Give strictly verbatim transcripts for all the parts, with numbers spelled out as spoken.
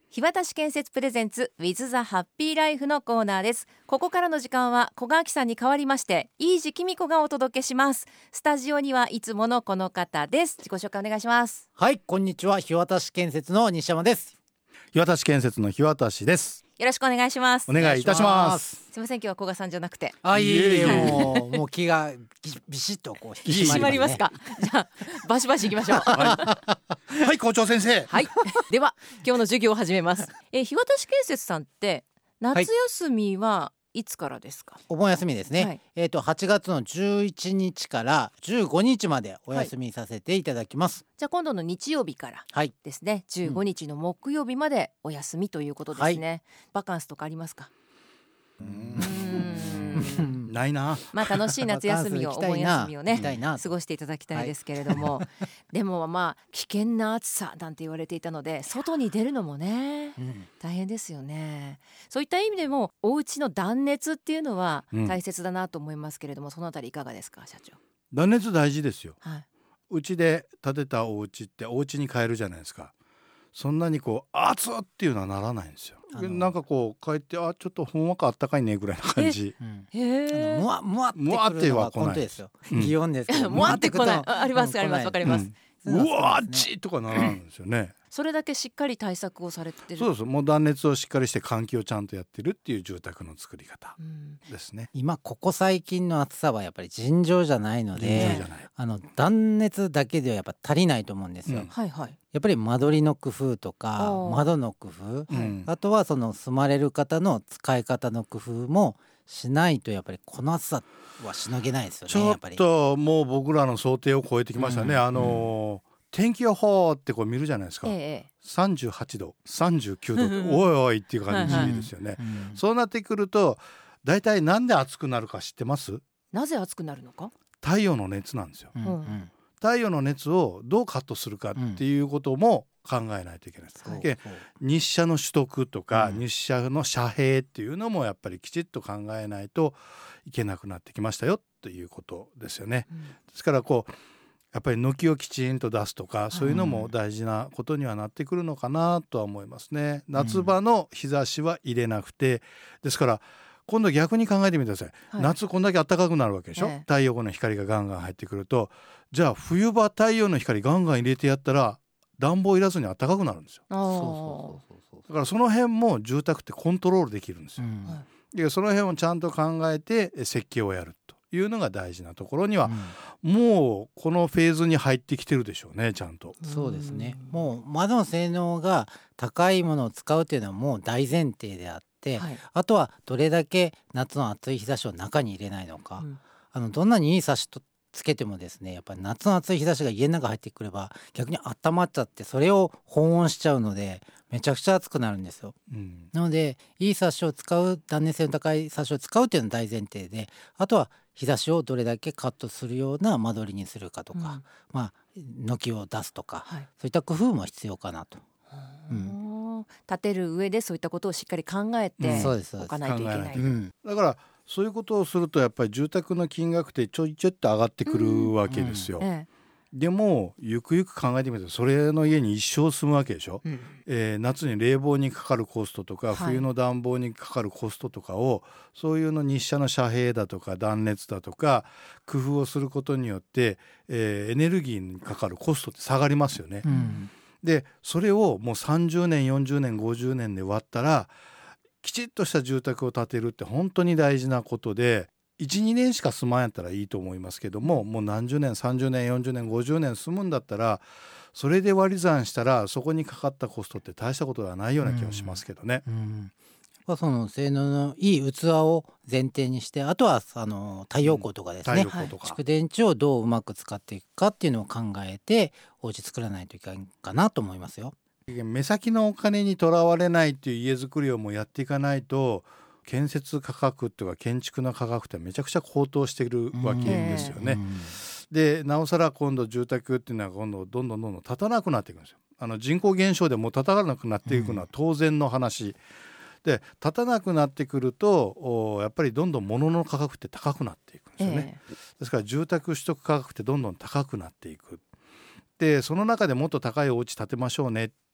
日渡建設プレゼンツ With the Happy Life のコーナーです。ここからの時間は小川明さんに代わりまして飯路公子がお届けします。スタジオにはいつものこの方です。自己紹介お願いします。 はい、こんにちは。日渡建設の西山です。 日渡建設の日渡です。 よろしくお願いします。 お願いいたします。 すみません、今日は小川さんじゃなくて。 あ、いえいえ、もうもう気がビシッとこう引き締まりますね。 引き締まりますか。じゃあバシバシいきましょう。 はい、はい、校長先生。 はい。では今日の授業を始めます。え日渡建設さんって夏休みはいつからですか？ お盆休みですね。 はい、 えっとはちがつのじゅういちにちからじゅうごにちまでお休みさせていただきます。 はい、じゃあ今度の日曜日からですね、はい、じゅうごにちの木曜日までお休みということですね。はい、バカンスとかありますか？ うーんないな。 まあ楽しい夏休みをお盆休みをね過ごしていただきたいですけれども、はい、でもまあ危険な暑さなんて言われていたので外に出るのもね、うん、大変ですよね。そういった意味でもお家の断熱っていうのは大切だなと思いますけれども、うん、そのあたりいかがですか社長？ 断熱大事ですよ。 はい、 うちで建てたお家ってお家に帰るじゃないですか。そんなにこう熱っっていうのはならないんですよ。なんかこう帰ってあちょっとほんわかあったかいねぐらいな感じ。 へえ。むわむわってくるのはコントですよ。擬音ですけど。 むわってこない。ありますありますわかります。 うわっちとかならんですよね。 それだけしっかり対策をされてる。 そうそう、もう断熱をしっかりして換気をちゃんとやってるっていう住宅の作り方ですね。 うん、今ここ最近の暑さはやっぱり尋常じゃないので、あの断熱だけではやっぱ足りないと思うんですよ。うん、 はいはい。 やっぱり間取りの工夫とか窓の工夫、うん、あとはその住まれる方の使い方の工夫もしないとやっぱりこの暑さはしのげないですよね。 ちょっともう僕らの想定を超えてきましたね。うん、あのーうん天気予報ってこう見るじゃないですか、ええ、さんじゅうはちどさんじゅうきゅうどおいおいっていう感じですよね。うん、そうなってくるとだいたいなんで暑くなるか知ってます？ なぜ暑くなるのか？ 太陽の熱なんですよ。うん、太陽の熱をどうカットするかっていうことも考えないといけないです。うん、で日射の取得とか、うん、日射の遮蔽っていうのもやっぱりきちっと考えないといけなくなってきましたよっていうことですよね。うん、ですからこうやっぱり軒をきちんと出すとかそういうのも大事なことにはなってくるのかなとは思いますね。夏場の日差しは入れなくて、ですから今度逆に考えてみてください。はい、夏こんだけ暖かくなるわけでしょ、ええ、太陽の光がガンガン入ってくると、じゃあ冬場太陽の光ガンガン入れてやったら暖房いらずに暖かくなるんですよ。そうそうそうそう。だからその辺も住宅ってコントロールできるんですよ。うん、でその辺をちゃんと考えて設計をやるというのが大事なところには、うん、もうこのフェーズに入ってきてるでしょうね。ちゃんとそうですね。もう窓の性能が高いものを使うというのはもう大前提であって、はい、あとはどれだけ夏の暑い日差しを中に入れないのか、うん、あのどんなにいい差しとつけてもですねやっぱり夏の暑い日差しが家の中入ってくれば逆に温まっちゃってそれを保温しちゃうのでめちゃくちゃ暑くなるんですよ。うん、なのでいいサッシを使う断熱性の高いサッシを使うというのが大前提で、あとは日差しをどれだけカットするような間取りにするかとか、うん、まあ軒を出すとか、はい、そういった工夫も必要かなと。 うん、建てる上でそういったことをしっかり考えておかないといけない。うん、 だからそういうことをするとやっぱり住宅の金額ってちょいちょいっと上がってくるわけですよ。うんうんええ、でもゆくゆく考えてみるとそれの家に一生住むわけでしょ。うん、えー、夏に冷房にかかるコストとか、はい、冬の暖房にかかるコストとかをそういうの日射の遮蔽だとか断熱だとか工夫をすることによって、えー、エネルギーにかかるコストって下がりますよね。うん、でそれをもうさんじゅうねんよんじゅうねんごじゅうねんで割ったらきちっとした住宅を建てるって本当に大事なことで いちにねんしか住まんやったらいいと思いますけども、もう何十年さんじゅうねんよんじゅうねんごじゅうねん住むんだったらそれで割り算したらそこにかかったコストって大したことではないような気がしますけどね。うんうんその性能のいい器を前提にして、あとはあの太陽光とかですね、うん、蓄電池をどううまく使っていくかっていうのを考えてお家作らないといけないかなと思いますよ。 目先のお金にとらわれないっていう家づくりをもうやっていかないと建設価格とか建築の価格ってめちゃくちゃ高騰しているわけですよね。でなおさら今度住宅っていうのは今度どんどんどんどん建たなくなっていくんですよ。あの人口減少でもう建たなくなっていくのは当然の話で、建たなくなってくるとやっぱりどんどん物の価格って高くなっていくんですよね。えー、ですから住宅取得価格ってどんどん高くなっていく。でその中でもっと高いお家建てましょうねっ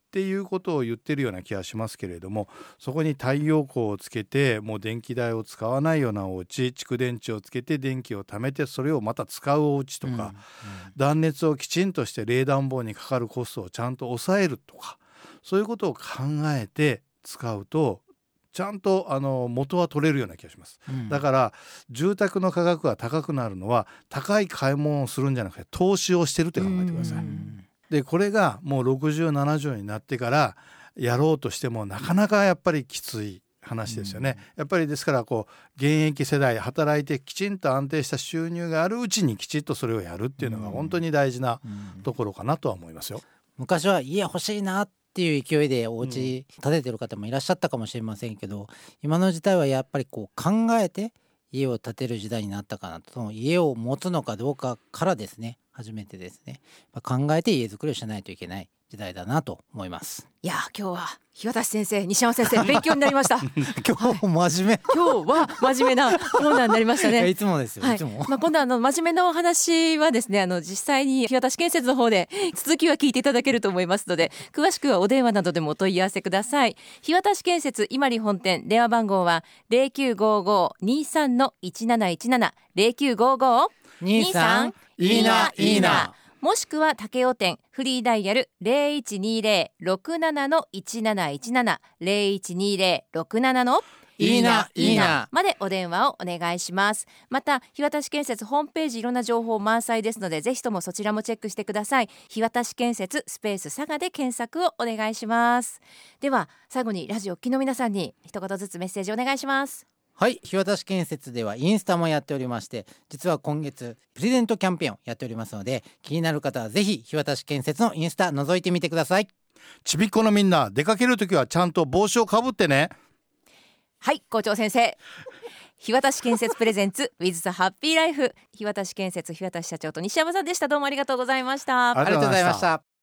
っていうことを言ってるような気がしますけれども、そこに太陽光をつけてもう電気代を使わないようなお家、蓄電池をつけて電気を貯めてそれをまた使うお家とか、うんうん、断熱をきちんとして冷暖房にかかるコストをちゃんと抑えるとか、そういうことを考えて使うとちゃんとあの元は取れるような気がします、うん、だから住宅の価格が高くなるのは高い買い物をするんじゃなくて投資をしてるって考えてください。でこれがもうろくじゅうななじゅうになってからやろうとしてもなかなかやっぱりきつい話ですよね、うん、やっぱりですからこう現役世代働いてきちんと安定した収入があるうちにきちっとそれをやるっていうのが本当に大事なところかなとは思いますよ。 昔は家欲しいなっていう勢いでお家建ててる方もいらっしゃったかもしれませんけど、うん、今の時代はやっぱりこう考えて家を建てる時代になったかなと。その家を持つのかどうかからですね、初めてですね、考えて家づくりをしないといけない時代だなと思います。 いや今日は日渡先生、西山先生勉強になりました今日真面目、 今日は真面目なコーナーになりましたねいつもですよ、はい、いつも、 まあ、今度はあの真面目なお話はですね、あの実際に日渡建設の方で続きは聞いていただけると思いますので、詳しくはお電話などでもお問い合わせください。日渡建設伊万里本店、電話番号は ゼロきゅうごご にさん いちなないちなな ゼロきゅうごご にさん いいないいな、もしくは竹尾店フリーダイヤル ゼロいちにゼロ ろくなな いちなないちなな ゼロいちにゼロ ろくなないいないいなまでお電話をお願いします。また日渡建設ホームページいろんな情報満載ですので、ぜひともそちらもチェックしてください。日渡建設スペース佐賀で検索をお願いします。では最後にラジオ聴きの皆さんに一言ずつメッセージお願いします。 はい、日渡建設ではインスタもやっておりまして、実は今月プレゼントキャンペーンをやっておりますので、気になる方はぜひ日渡建設のインスタ覗いてみてください。 ちびっこのみんな、出かけるときはちゃんと帽子をかぶってね。 はい、校長先生、日渡建設プレゼンツ with the happy life、 日渡建設日渡社長と西山さんでした。どうもありがとうございました。 ありがとうございました。